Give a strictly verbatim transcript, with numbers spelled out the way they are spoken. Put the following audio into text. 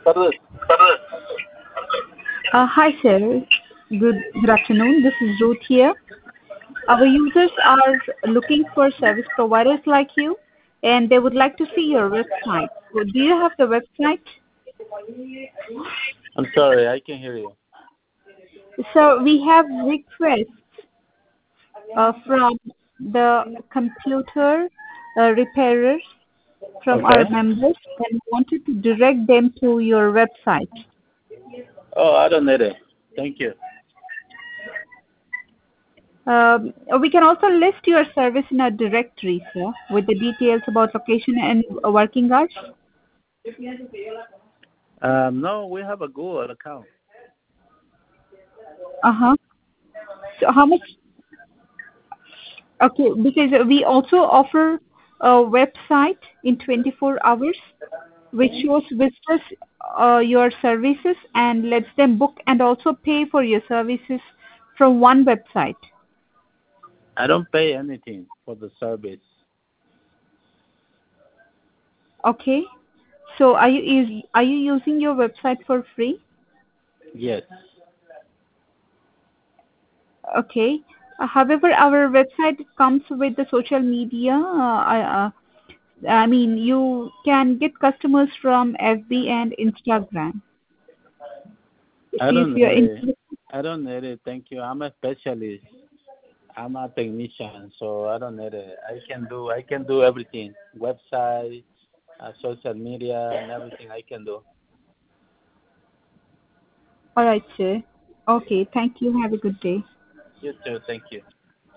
Uh, hi, sir. Good, good afternoon. This is Ruth here. Our users are looking for service providers like you, and they would like to see your website. So do you have the website? I'm sorry, I can hear you. So we have requests uh, from the computer uh, repairers from Okay. our members and wanted to direct them to your website. Oh, I don't need it. Thank you. Um, we can also list your service in a directory, sir, with the details about location and uh, working hours. Um, no, we have a Google account. Uh-huh. So how much? Okay, because we also offer a website in twenty-four hours, which shows visitors uh, your services and lets them book and also pay for your services from one website. I don't pay anything for the service. Okay. So are you is are you using your website for free? Yes. Okay. Uh, however, our website comes with the social media. Uh, I, uh, I mean, you can get customers from F B and Instagram if, I if don't you're need it. interested. I don't need it. Thank you. I'm a specialist. I'm a technician, so I don't need it. I can do. I can do everything. Website, uh, social media, and everything I can do. All right, sir. Okay. Thank you. Have a good day. You too. Thank you.